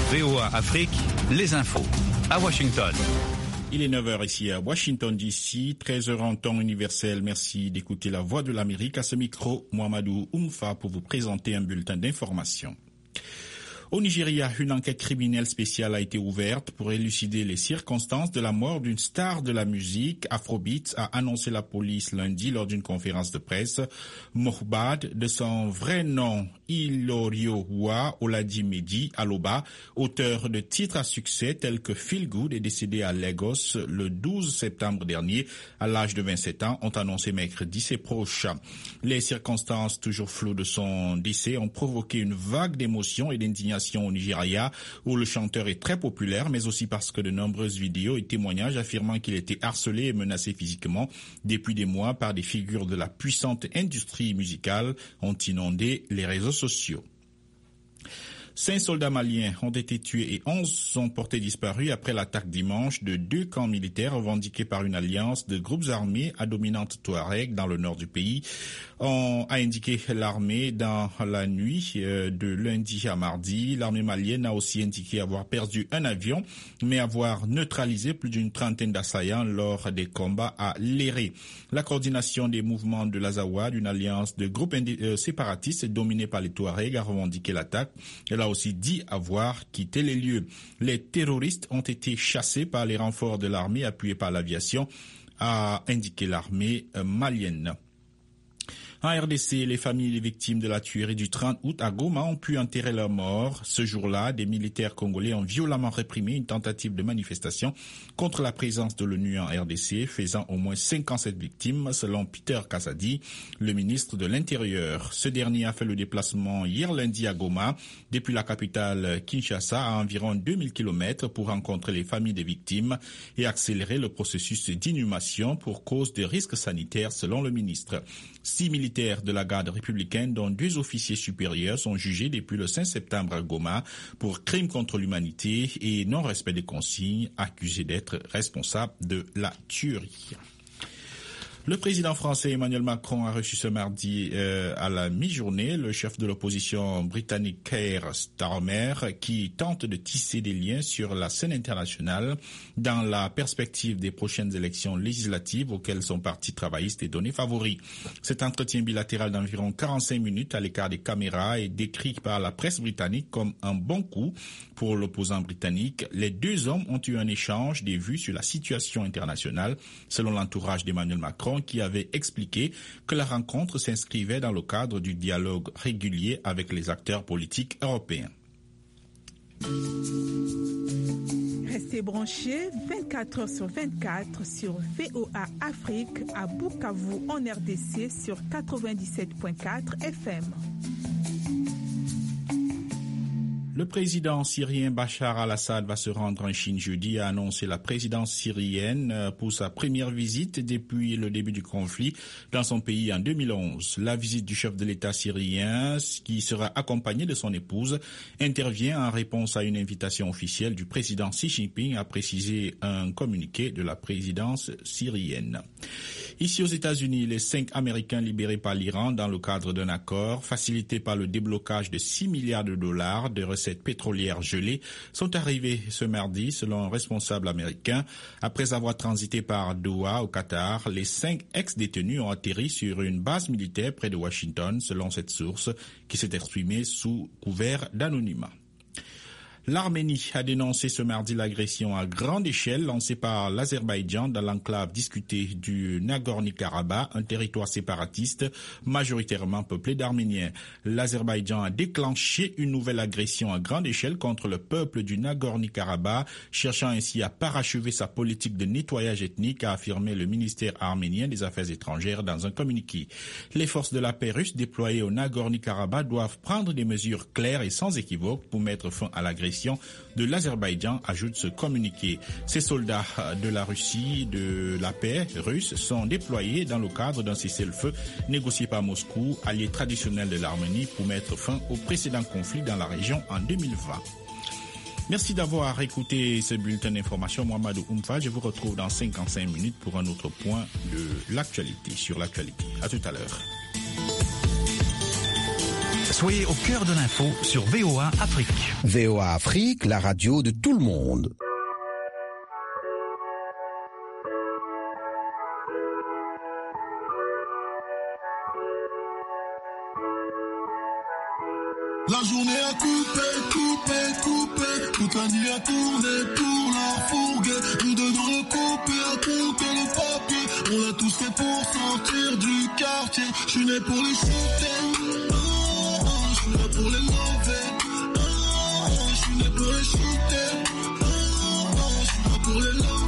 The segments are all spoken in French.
VOA Afrique, les infos. À Washington. Il est 9h ici à Washington DC, 13h en temps universel. Merci d'écouter la voix de l'Amérique. À ce micro, Mohamedou Oumfa pour vous présenter un bulletin d'information. Au Nigeria, une enquête criminelle spéciale a été ouverte pour élucider les circonstances de la mort d'une star de la musique Afrobeat, a annoncé la police lundi lors d'une conférence de presse. Mohbad, de son vrai nom Iloriowa Oladimedi Aloba, auteur de titres à succès tels que Feel Good, est décédé à Lagos le 12 septembre dernier à l'âge de 27 ans, ont annoncé mercredi ses proches. Les circonstances toujours floues de son décès ont provoqué une vague d'émotions et d'indignation au Nigeria, où le chanteur est très populaire, mais aussi parce que de nombreuses vidéos et témoignages affirmant qu'il était harcelé et menacé physiquement depuis des mois par des figures de la puissante industrie musicale ont inondé les réseaux sociaux. 5 soldats maliens ont été tués et 11 sont portés disparus après l'attaque dimanche de 2 camps militaires revendiqués par une alliance de groupes armés à dominante Touareg dans le nord du pays. On a indiqué l'armée dans la nuit de lundi à mardi. L'armée malienne a aussi indiqué avoir perdu un avion, mais avoir neutralisé plus d'une trentaine d'assaillants lors des combats à Léré. La coordination des mouvements de l'Azawad, une alliance de groupes séparatistes dominés par les Touaregs, a revendiqué l'attaque. Elle a aussi dit avoir quitté les lieux. Les terroristes ont été chassés par les renforts de l'armée appuyés par l'aviation, a indiqué l'armée malienne. En RDC, les familles des victimes de la tuerie du 30 août à Goma ont pu enterrer leurs morts. Ce jour-là, des militaires congolais ont violemment réprimé une tentative de manifestation contre la présence de l'ONU en RDC, faisant au moins 57 victimes, selon Peter Kassadi, le ministre de l'Intérieur. Ce dernier a fait le déplacement hier lundi à Goma, depuis la capitale Kinshasa, à environ 2000 km pour rencontrer les familles des victimes et accélérer le processus d'inhumation pour cause de risques sanitaires, selon le ministre. 6 militaires de la garde républicaine, dont 2 officiers supérieurs, sont jugés depuis le 5 septembre à Goma pour crimes contre l'humanité et non-respect des consignes, accusés d'être responsables de la tuerie. Le président français Emmanuel Macron a reçu ce mardi à la mi-journée le chef de l'opposition britannique Keir Starmer, qui tente de tisser des liens sur la scène internationale dans la perspective des prochaines élections législatives auxquelles son parti travailliste est donné favori. Cet entretien bilatéral d'environ 45 minutes à l'écart des caméras est décrit par la presse britannique comme un bon coup pour l'opposant britannique. Les deux hommes ont eu un échange des vues sur la situation internationale, selon l'entourage d'Emmanuel Macron, qui avait expliqué que la rencontre s'inscrivait dans le cadre du dialogue régulier avec les acteurs politiques européens. Restez branchés 24 heures sur 24 sur VOA Afrique à Bukavu en RDC sur 97.4 FM. Le président syrien Bachar al-Assad va se rendre en Chine jeudi, a annoncé la présidence syrienne pour sa première visite depuis le début du conflit dans son pays en 2011. La visite du chef de l'État syrien, qui sera accompagné de son épouse, intervient en réponse à une invitation officielle du président Xi Jinping, a précisé un communiqué de la présidence syrienne. Ici aux États-Unis, les 5 Américains libérés par l'Iran dans le cadre d'un accord facilité par le déblocage de 6 milliards de dollars de recettes pétrolières gelées sont arrivés ce mardi, selon un responsable américain. Après avoir transité par Doha au Qatar, les 5 ex-détenus ont atterri sur une base militaire près de Washington, selon cette source qui s'est exprimée sous couvert d'anonymat. L'Arménie a dénoncé ce mardi l'agression à grande échelle lancée par l'Azerbaïdjan dans l'enclave discutée du Nagorno-Karabakh, un territoire séparatiste majoritairement peuplé d'Arméniens. L'Azerbaïdjan a déclenché une nouvelle agression à grande échelle contre le peuple du Nagorno-Karabakh, cherchant ainsi à parachever sa politique de nettoyage ethnique, a affirmé le ministère arménien des Affaires étrangères dans un communiqué. Les forces de la paix russes déployées au Nagorno-Karabakh doivent prendre des mesures claires et sans équivoque pour mettre fin à l'agression de l'Azerbaïdjan, ajoute ce communiqué. Ces soldats de la Russie, de la paix russe, sont déployés dans le cadre d'un cessez-le-feu négocié par Moscou, allié traditionnel de l'Arménie, pour mettre fin au précédent conflit dans la région en 2020. Merci d'avoir écouté ce bulletin d'information. Mohamedou Oumfa, je vous retrouve dans 55 minutes pour un autre point de l'actualité, sur l'actualité. À tout à l'heure. Soyez au cœur de l'info sur VOA Afrique. VOA Afrique, la radio de tout le monde. La journée a coupé, toute la nuit a tourné pour la fourguer. Nous deux dans le coupé à compter le papier. On l'a tous fait pour sortir du quartier. Je suis né pour les shooter, je suis là pour les lover, je suis né pour les shooter, je suis là pour les lover.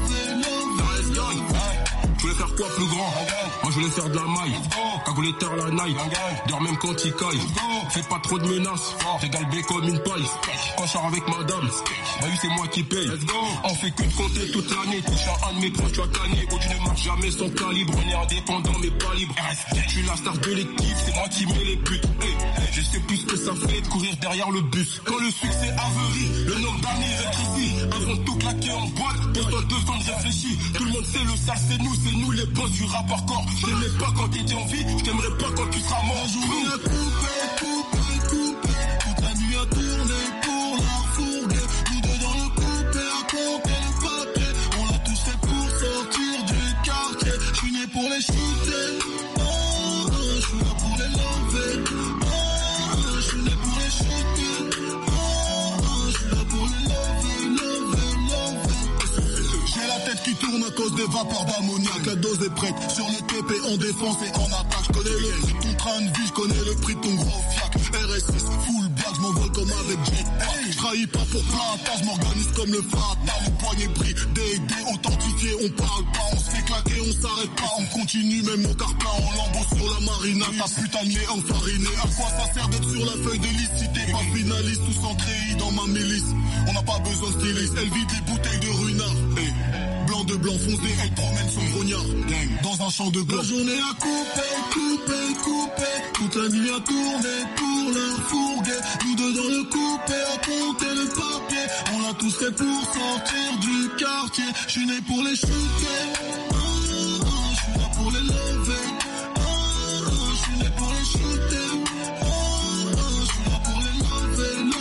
Je voulais faire quoi plus grand? Moi je voulais faire de la maille. Cagoulé tard la night. Dors même quand il caille. Fais pas trop de menaces. Régale B comme une paille. Quand je sors avec madame, bah oui c'est moi qui paye. On fait que de compter toute l'année. Touche à un de mes proches, tu as gagné. Oh tu ne marches jamais sans calibre. On est indépendant mais pas libre. Je suis la star de l'équipe, c'est moi qui mets les buts. Je sais plus ce que ça fait de courir derrière le bus. Quand le succès averie, le nombre d'années rétrécit. Avant de tout claquer en boîte, pour toi 2 ans de réfléchir. Tout le monde sait le sale c'est nous les boss du rap hardcore. Je t'aimais pas quand t'étais en vie, je t'aimerais pas quand tu seras mort. La journée a coupé, toute la nuit a tourné pour la fourguer. Nous deux dans le coupé à compter le papier. On l'a tous fait pour sortir du quartier. Je suis né pour les shooter, je suis là pour les lover, je suis né pour les shooter, je suis là pour les lover. J'ai la tête qui tourne à cause des vapeurs d'ammoniac. La dose est prête, sur le TP en défense et en attaque. Je connais le prix de ton train de vie, je connais le prix de ton gros fiac. RS6, full black, je m'envole comme avec Jet. Je trahis pas pour plein, je m'organise comme le Fata. Le poignet pris, DD authentifié, on parle pas, on se fait claquer, on s'arrête pas, on continue, même mon car plein en lambeau sur la marina. Ta putain de nez enfariné, à quoi ça sert d'être sur la feuille de liste si t'es pas finaliste ou sans treillis dans ma milice. On n'a pas besoin de styliste, elle vide les bouteilles de Ruinard. Blanc de blanc foncé, elle promène son grognard dans un champ de blanc. La journée a coupé, toute la nuit a tourné pour la fourguer. Nous deux dans le coupé à compter le papier. On l'a tous fait pour sortir du quartier. Je suis né pour les shooter, je suis là pour les lover, je suis né pour les shooter, je suis là pour les lover.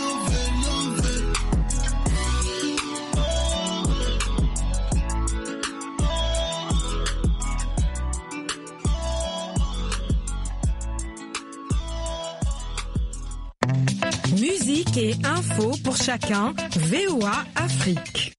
Musique et info pour chacun, VOA Afrique.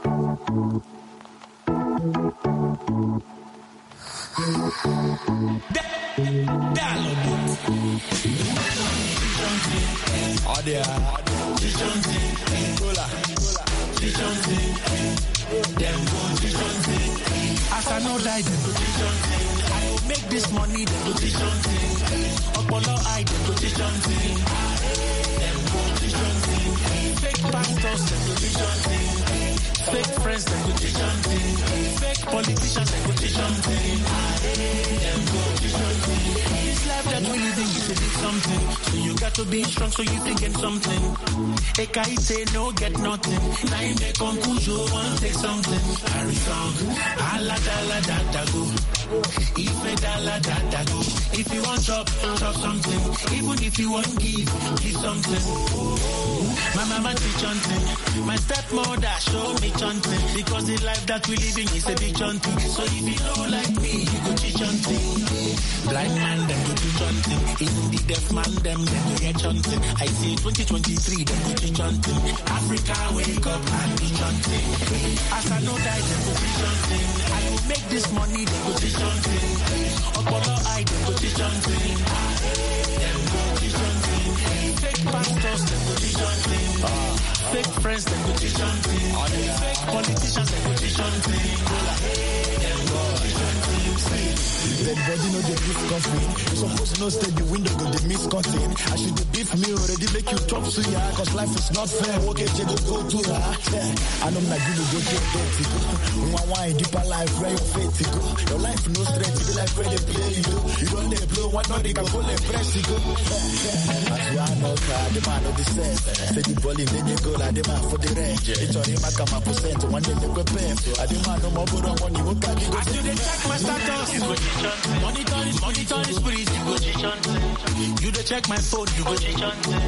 As I know that I will make this money, the position thing. Apollo I the position thing. Them position thing. Fake pastors, the position thing. Fake friends, the position thing. Fake politicians, the position thing. Them position thing. This life that we living is a big something. So you got to be strong so you can get something. Ekai say no get nothing. Now in the conclusion, one take something. Harry song, ala dala da go. If a dala da go. If you want chop something. Even if you want give something. My mama teach something. My stepmother show me something. Because the life that we living is a big something. So if you don't like me, you go teach something. Blind man, them go teach something. Even the deaf man, them go get something. I say 2023, them go teach something. Africa, wake up and teach something. As I know that, them go teach something. I will make this money, them go teach something. Apollo I, them go teach something. Them go teach something. Fake pastors, them go teach something. Fake friends, them go teach something. Fake politicians, them go teach something. Them go teach something. Dead body no dey beef coffin. You suppose no stay the window go dey miss cutting. I should dey beef me already make you chop suya. Cause life is not fair. Okay, you go to her. I know na you go get dirty go. One wine deeper life where your faith go. Your life no strength, you be like where they play you. You don't dey blow, one not they can pull and press you go. As you are not car, the man of the sense. Say the bowling, then you go like the man for the range. It's on him, I come up percent. One day they prepare. I the man no more, but I want you to carry. I should check my status. you go chichante. Monitor the breeze, you go chichante. You dey check my phone, you go chichante.